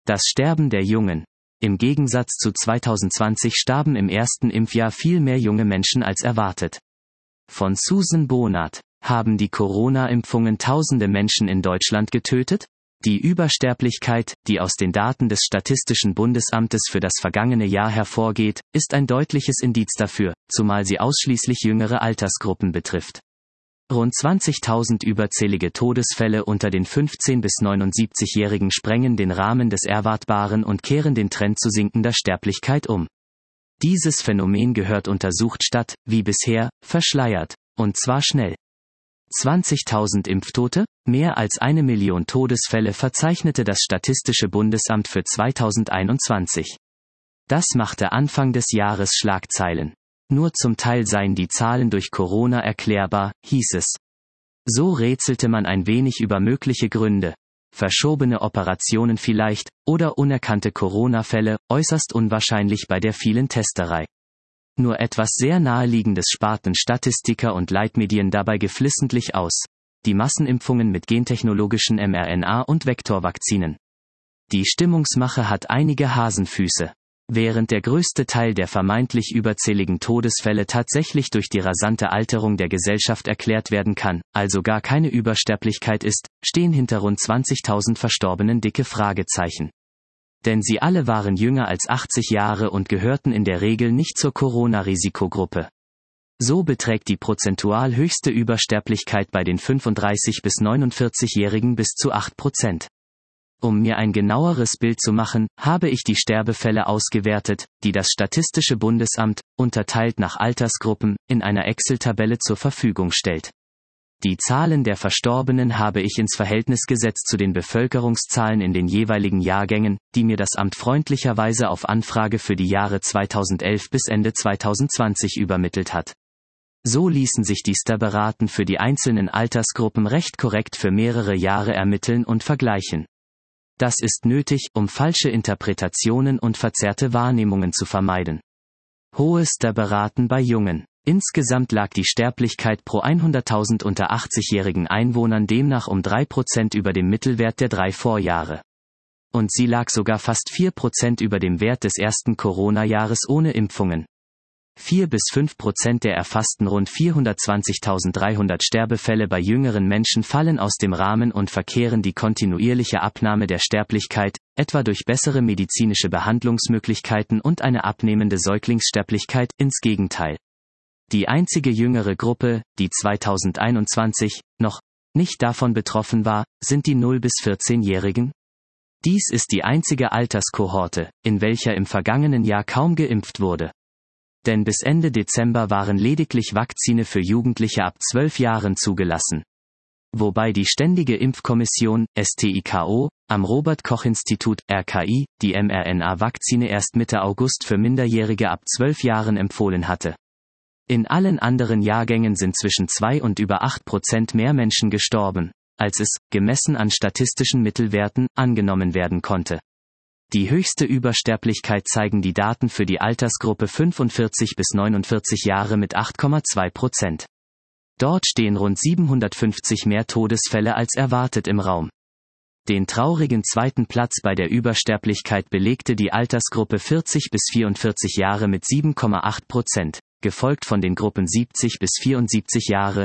Das Sterben der Jungen. Im Gegensatz zu 2020 starben im ersten Impfjahr viel mehr junge Menschen als erwartet. Von Susan Bonat. Haben die Corona-Impfungen tausende Menschen in Deutschland getötet? Die Übersterblichkeit, die aus den Daten des Statistischen Bundesamtes für das vergangene Jahr hervorgeht, ist ein deutliches Indiz dafür, zumal sie ausschließlich jüngere Altersgruppen betrifft. Rund 20.000 überzählige Todesfälle unter den 15- bis 79-Jährigen sprengen den Rahmen des Erwartbaren und kehren den Trend zu sinkender Sterblichkeit um. Dieses Phänomen gehört untersucht statt, wie bisher, verschleiert. Und zwar schnell. 20.000 Impftote? Mehr als 1 Million Todesfälle verzeichnete das Statistische Bundesamt für 2021. Das machte Anfang des Jahres Schlagzeilen. Nur zum Teil seien die Zahlen durch Corona erklärbar, hieß es. So rätselte man ein wenig über mögliche Gründe. Verschobene Operationen vielleicht, oder unerkannte Corona-Fälle, äußerst unwahrscheinlich bei der vielen Testerei. Nur etwas sehr Naheliegendes sparten Statistiker und Leitmedien dabei geflissentlich aus. Die Massenimpfungen mit gentechnologischen mRNA- und Vektorvakzinen. Die Stimmungsmache hat einige Hasenfüße. Während der größte Teil der vermeintlich überzähligen Todesfälle tatsächlich durch die rasante Alterung der Gesellschaft erklärt werden kann, also gar keine Übersterblichkeit ist, stehen hinter rund 20.000 Verstorbenen dicke Fragezeichen. Denn sie alle waren jünger als 80 Jahre und gehörten in der Regel nicht zur Corona-Risikogruppe. So beträgt die prozentual höchste Übersterblichkeit bei den 35- bis 49-Jährigen bis zu 8%. Um mir ein genaueres Bild zu machen, habe ich die Sterbefälle ausgewertet, die das Statistische Bundesamt, unterteilt nach Altersgruppen, in einer Excel-Tabelle zur Verfügung stellt. Die Zahlen der Verstorbenen habe ich ins Verhältnis gesetzt zu den Bevölkerungszahlen in den jeweiligen Jahrgängen, die mir das Amt freundlicherweise auf Anfrage für die Jahre 2011 bis Ende 2020 übermittelt hat. So ließen sich die Sterberaten für die einzelnen Altersgruppen recht korrekt für mehrere Jahre ermitteln und vergleichen. Das ist nötig, um falsche Interpretationen und verzerrte Wahrnehmungen zu vermeiden. Hohe Sterberaten bei Jungen. Insgesamt lag die Sterblichkeit pro 100.000 unter 80-jährigen Einwohnern demnach um 3% über dem Mittelwert der 3 Vorjahre. Und sie lag sogar fast 4% über dem Wert des ersten Corona-Jahres ohne Impfungen. 4-5% der erfassten rund 420.300 Sterbefälle bei jüngeren Menschen fallen aus dem Rahmen und verkehren die kontinuierliche Abnahme der Sterblichkeit, etwa durch bessere medizinische Behandlungsmöglichkeiten und eine abnehmende Säuglingssterblichkeit, ins Gegenteil. Die einzige jüngere Gruppe, die 2021 noch nicht davon betroffen war, sind die 0- bis 14-Jährigen. Dies ist die einzige Alterskohorte, in welcher im vergangenen Jahr kaum geimpft wurde. Denn bis Ende Dezember waren lediglich Vakzine für Jugendliche ab 12 Jahren zugelassen. Wobei die Ständige Impfkommission, STIKO, am Robert-Koch-Institut, RKI, die mRNA-Vakzine erst Mitte August für Minderjährige ab 12 Jahren empfohlen hatte. In allen anderen Jahrgängen sind zwischen 2 und über 8% mehr Menschen gestorben, als es, gemessen an statistischen Mittelwerten, angenommen werden konnte. Die höchste Übersterblichkeit zeigen die Daten für die Altersgruppe 45 bis 49 Jahre mit 8,2%. Dort stehen rund 750 mehr Todesfälle als erwartet im Raum. Den traurigen zweiten Platz bei der Übersterblichkeit belegte die Altersgruppe 40 bis 44 Jahre mit 7,8%, gefolgt von den Gruppen 70 bis 74 Jahre,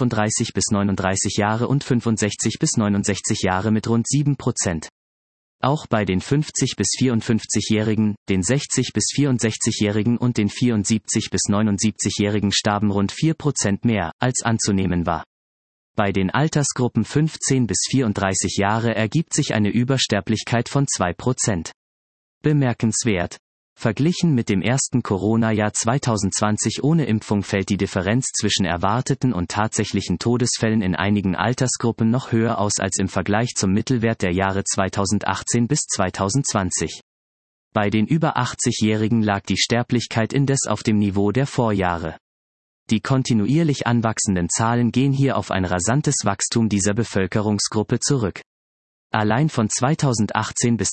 35 bis 39 Jahre und 65 bis 69 Jahre mit rund 7%. Auch bei den 50 bis 54-Jährigen, den 60 bis 64-Jährigen und den 74 bis 79-Jährigen starben rund 4% mehr, als anzunehmen war. Bei den Altersgruppen 15 bis 34 Jahre ergibt sich eine Übersterblichkeit von 2%. Bemerkenswert. Verglichen mit dem ersten Corona-Jahr 2020 ohne Impfung fällt die Differenz zwischen erwarteten und tatsächlichen Todesfällen in einigen Altersgruppen noch höher aus als im Vergleich zum Mittelwert der Jahre 2018 bis 2020. Bei den über 80-Jährigen lag die Sterblichkeit indes auf dem Niveau der Vorjahre. Die kontinuierlich anwachsenden Zahlen gehen hier auf ein rasantes Wachstum dieser Bevölkerungsgruppe zurück. Allein von 2018 bis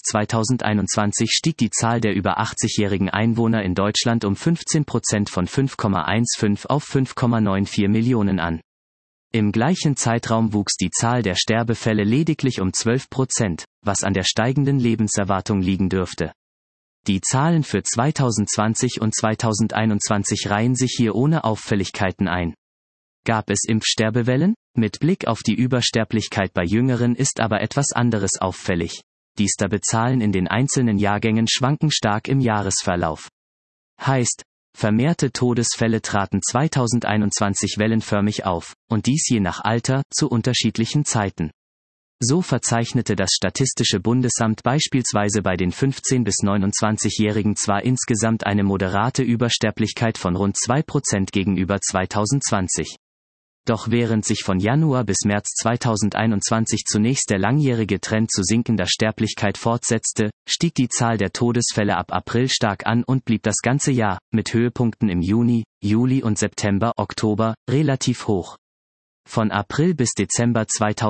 2021 stieg die Zahl der über 80-jährigen Einwohner in Deutschland um 15% von 5,15 auf 5,94 Millionen an. Im gleichen Zeitraum wuchs die Zahl der Sterbefälle lediglich um 12%, was an der steigenden Lebenserwartung liegen dürfte. Die Zahlen für 2020 und 2021 reihen sich hier ohne Auffälligkeiten ein. Gab es Impfsterbewellen? Mit Blick auf die Übersterblichkeit bei Jüngeren ist aber etwas anderes auffällig. Die Sterbezahlen in den einzelnen Jahrgängen schwanken stark im Jahresverlauf. Heißt, vermehrte Todesfälle traten 2021 wellenförmig auf, und dies je nach Alter, zu unterschiedlichen Zeiten. So verzeichnete das Statistische Bundesamt beispielsweise bei den 15- bis 29-Jährigen zwar insgesamt eine moderate Übersterblichkeit von rund 2% gegenüber 2020. Doch während sich von Januar bis März 2021 zunächst der langjährige Trend zu sinkender Sterblichkeit fortsetzte, stieg die Zahl der Todesfälle ab April stark an und blieb das ganze Jahr, mit Höhepunkten im Juni, Juli und September, Oktober, relativ hoch. Von April bis Dezember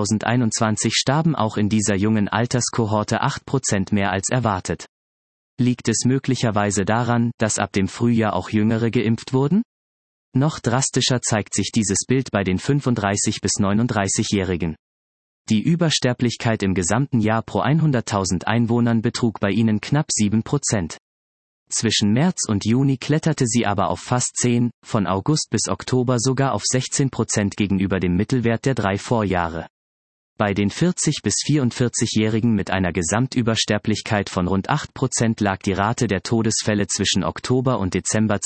2021 starben auch in dieser jungen Alterskohorte 8% mehr als erwartet. Liegt es möglicherweise daran, dass ab dem Frühjahr auch Jüngere geimpft wurden? Noch drastischer zeigt sich dieses Bild bei den 35- bis 39-Jährigen. Die Übersterblichkeit im gesamten Jahr pro 100.000 Einwohnern betrug bei ihnen knapp 7%. Zwischen März und Juni kletterte sie aber auf fast 10, von August bis Oktober sogar auf 16% gegenüber dem Mittelwert der 3 Vorjahre. Bei den 40- bis 44-Jährigen mit einer Gesamtübersterblichkeit von rund 8% lag die Rate der Todesfälle zwischen Oktober und Dezember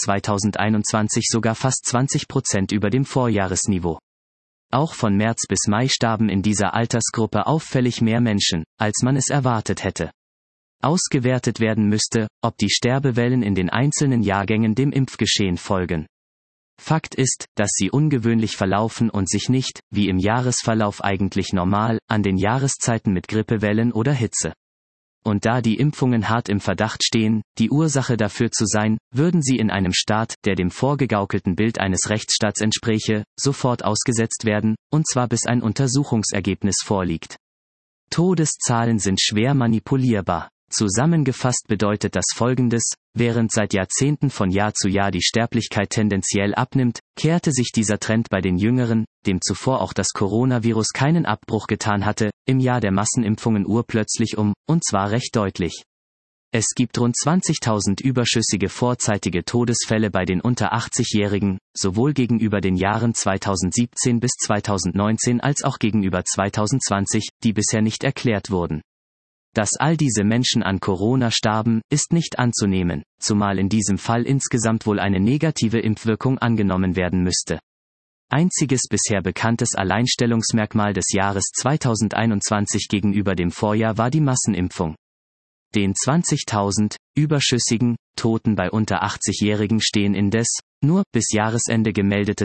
2021 sogar fast 20% über dem Vorjahresniveau. Auch von März bis Mai starben in dieser Altersgruppe auffällig mehr Menschen, als man es erwartet hätte. Ausgewertet werden müsste, ob die Sterbewellen in den einzelnen Jahrgängen dem Impfgeschehen folgen. Fakt ist, dass sie ungewöhnlich verlaufen und sich nicht, wie im Jahresverlauf eigentlich normal, an den Jahreszeiten mit Grippewellen oder Hitze. Und da die Impfungen hart im Verdacht stehen, die Ursache dafür zu sein, würden sie in einem Staat, der dem vorgegaukelten Bild eines Rechtsstaats entspräche, sofort ausgesetzt werden, und zwar bis ein Untersuchungsergebnis vorliegt. Todeszahlen sind schwer manipulierbar. Zusammengefasst bedeutet das Folgendes: Während seit Jahrzehnten von Jahr zu Jahr die Sterblichkeit tendenziell abnimmt, kehrte sich dieser Trend bei den Jüngeren, dem zuvor auch das Coronavirus keinen Abbruch getan hatte, im Jahr der Massenimpfungen urplötzlich um, und zwar recht deutlich. Es gibt rund 20.000 überschüssige vorzeitige Todesfälle bei den unter 80-Jährigen, sowohl gegenüber den Jahren 2017 bis 2019 als auch gegenüber 2020, die bisher nicht erklärt wurden. Dass all diese Menschen an Corona starben, ist nicht anzunehmen, zumal in diesem Fall insgesamt wohl eine negative Impfwirkung angenommen werden müsste. Einziges bisher bekanntes Alleinstellungsmerkmal des Jahres 2021 gegenüber dem Vorjahr war die Massenimpfung. Den 20.000 überschüssigen Toten bei unter 80-Jährigen stehen indes nur bis Jahresende gemeldete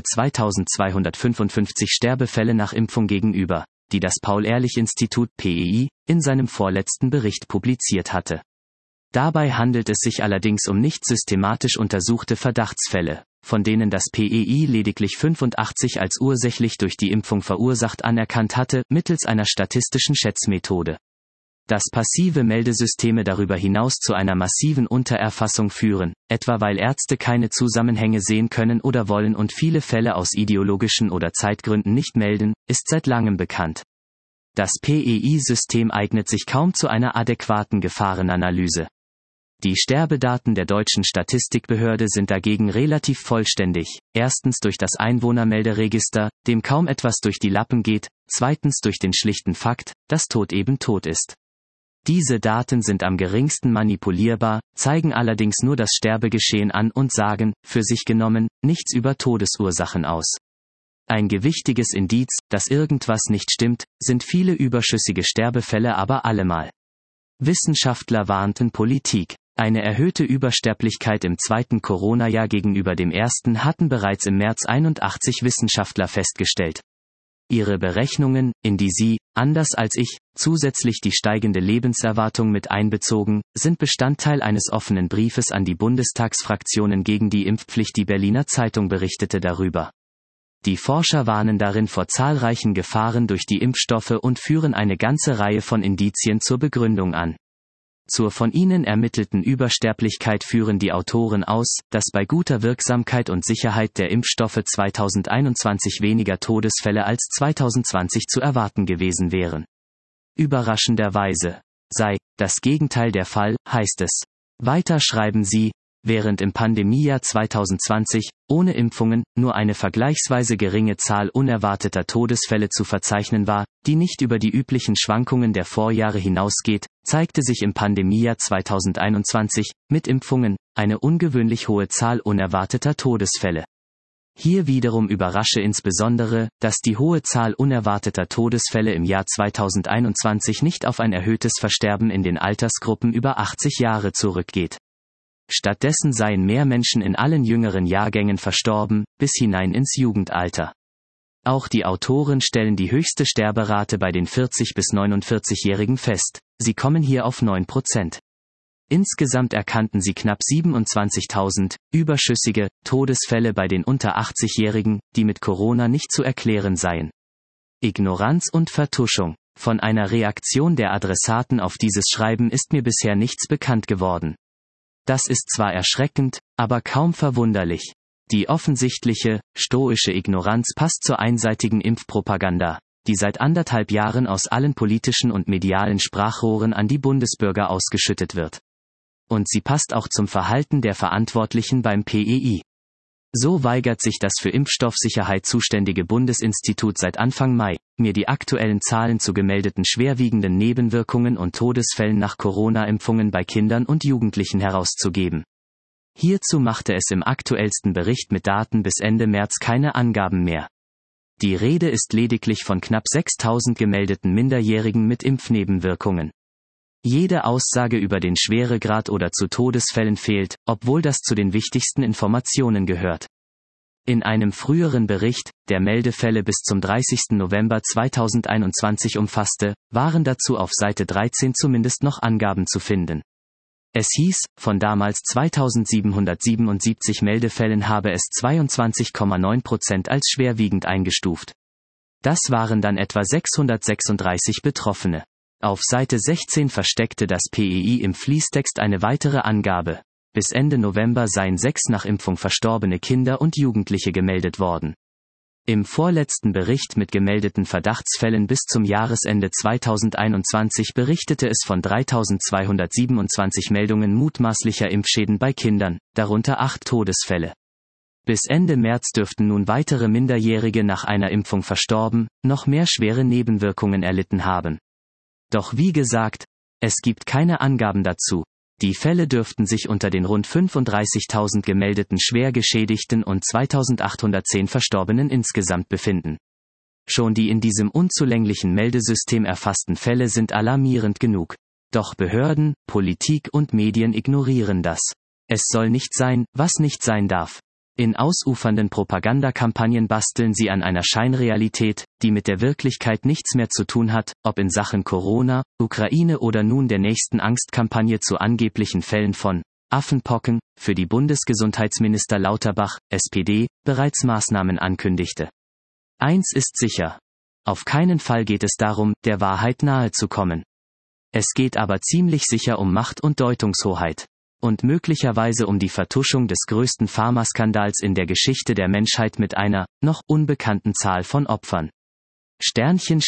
2.255 Sterbefälle nach Impfung gegenüber, die das Paul-Ehrlich-Institut (PEI) in seinem vorletzten Bericht publiziert hatte. Dabei handelt es sich allerdings um nicht systematisch untersuchte Verdachtsfälle, von denen das PEI lediglich 85 als ursächlich durch die Impfung verursacht anerkannt hatte, mittels einer statistischen Schätzmethode. Dass passive Meldesysteme darüber hinaus zu einer massiven Untererfassung führen, etwa weil Ärzte keine Zusammenhänge sehen können oder wollen und viele Fälle aus ideologischen oder Zeitgründen nicht melden, ist seit langem bekannt. Das PEI-System eignet sich kaum zu einer adäquaten Gefahrenanalyse. Die Sterbedaten der deutschen Statistikbehörde sind dagegen relativ vollständig, erstens durch das Einwohnermelderegister, dem kaum etwas durch die Lappen geht, zweitens durch den schlichten Fakt, dass Tod eben tot ist. Diese Daten sind am geringsten manipulierbar, zeigen allerdings nur das Sterbegeschehen an und sagen, für sich genommen, nichts über Todesursachen aus. Ein gewichtiges Indiz, dass irgendwas nicht stimmt, sind viele überschüssige Sterbefälle aber allemal. Wissenschaftler warnten Politik. Eine erhöhte Übersterblichkeit im zweiten Corona-Jahr gegenüber dem ersten hatten bereits im März 81 Wissenschaftler festgestellt. Ihre Berechnungen, in die sie, anders als ich, zusätzlich die steigende Lebenserwartung mit einbezogen, sind Bestandteil eines offenen Briefes an die Bundestagsfraktionen gegen die Impfpflicht. Die Berliner Zeitung berichtete darüber. Die Forscher warnen darin vor zahlreichen Gefahren durch die Impfstoffe und führen eine ganze Reihe von Indizien zur Begründung an. Zur von ihnen ermittelten Übersterblichkeit führen die Autoren aus, dass bei guter Wirksamkeit und Sicherheit der Impfstoffe 2021 weniger Todesfälle als 2020 zu erwarten gewesen wären. Überraschenderweise sei das Gegenteil der Fall, heißt es. Weiter schreiben sie, während im Pandemiejahr 2020, ohne Impfungen, nur eine vergleichsweise geringe Zahl unerwarteter Todesfälle zu verzeichnen war, die nicht über die üblichen Schwankungen der Vorjahre hinausgeht, zeigte sich im Pandemiejahr 2021, mit Impfungen, eine ungewöhnlich hohe Zahl unerwarteter Todesfälle. Hier wiederum überrasche insbesondere, dass die hohe Zahl unerwarteter Todesfälle im Jahr 2021 nicht auf ein erhöhtes Versterben in den Altersgruppen über 80 Jahre zurückgeht. Stattdessen seien mehr Menschen in allen jüngeren Jahrgängen verstorben, bis hinein ins Jugendalter. Auch die Autoren stellen die höchste Sterberate bei den 40- bis 49-Jährigen fest, sie kommen hier auf 9%. Insgesamt erkannten sie knapp 27.000 überschüssige Todesfälle bei den unter 80-Jährigen, die mit Corona nicht zu erklären seien. Ignoranz und Vertuschung. Von einer Reaktion der Adressaten auf dieses Schreiben ist mir bisher nichts bekannt geworden. Das ist zwar erschreckend, aber kaum verwunderlich. Die offensichtliche, stoische Ignoranz passt zur einseitigen Impfpropaganda, die seit 1,5 Jahren aus allen politischen und medialen Sprachrohren an die Bundesbürger ausgeschüttet wird. Und sie passt auch zum Verhalten der Verantwortlichen beim PEI. So weigert sich das für Impfstoffsicherheit zuständige Bundesinstitut seit Anfang Mai, mir die aktuellen Zahlen zu gemeldeten schwerwiegenden Nebenwirkungen und Todesfällen nach Corona-Impfungen bei Kindern und Jugendlichen herauszugeben. Hierzu machte es im aktuellsten Bericht mit Daten bis Ende März keine Angaben mehr. Die Rede ist lediglich von knapp 6.000 gemeldeten Minderjährigen mit Impfnebenwirkungen. Jede Aussage über den Schweregrad oder zu Todesfällen fehlt, obwohl das zu den wichtigsten Informationen gehört. In einem früheren Bericht, der Meldefälle bis zum 30. November 2021 umfasste, waren dazu auf Seite 13 zumindest noch Angaben zu finden. Es hieß, von damals 2777 Meldefällen habe es 22,9% als schwerwiegend eingestuft. Das waren dann etwa 636 Betroffene. Auf Seite 16 versteckte das PEI im Fließtext eine weitere Angabe. Bis Ende November seien 6 nach Impfung verstorbene Kinder und Jugendliche gemeldet worden. Im vorletzten Bericht mit gemeldeten Verdachtsfällen bis zum Jahresende 2021 berichtete es von 3227 Meldungen mutmaßlicher Impfschäden bei Kindern, darunter 8 Todesfälle. Bis Ende März dürften nun weitere Minderjährige nach einer Impfung verstorben, noch mehr schwere Nebenwirkungen erlitten haben. Doch wie gesagt, es gibt keine Angaben dazu. Die Fälle dürften sich unter den rund 35.000 gemeldeten schwer Geschädigten und 2.810 Verstorbenen insgesamt befinden. Schon die in diesem unzulänglichen Meldesystem erfassten Fälle sind alarmierend genug. Doch Behörden, Politik und Medien ignorieren das. Es soll nicht sein, was nicht sein darf. In ausufernden Propagandakampagnen basteln sie an einer Scheinrealität, die mit der Wirklichkeit nichts mehr zu tun hat, ob in Sachen Corona, Ukraine oder nun der nächsten Angstkampagne zu angeblichen Fällen von Affenpocken, für die Bundesgesundheitsminister Lauterbach, SPD, bereits Maßnahmen ankündigte. Eins ist sicher. Auf keinen Fall geht es darum, der Wahrheit nahe zu kommen. Es geht aber ziemlich sicher um Macht und Deutungshoheit. Und möglicherweise um die Vertuschung des größten Pharmaskandals in der Geschichte der Menschheit mit einer, noch unbekannten Zahl von Opfern. Sternchen.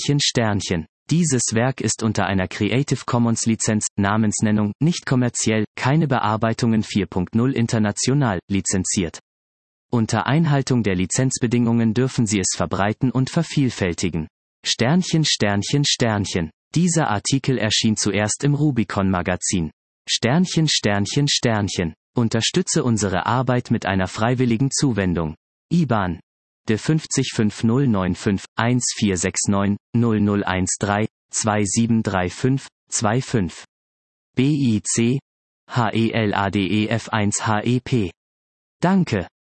Dieses Werk ist unter einer Creative Commons Lizenz, Namensnennung, nicht kommerziell, keine Bearbeitungen 4.0 international, lizenziert. Unter Einhaltung der Lizenzbedingungen dürfen Sie es verbreiten und vervielfältigen. Sternchen. Dieser Artikel erschien zuerst im Rubicon-Magazin. Sternchen. Unterstütze unsere Arbeit mit einer freiwilligen Zuwendung. IBAN. De 50 5095 1469 0013 2735 25. BIC. HELADEF1 HEP. Danke.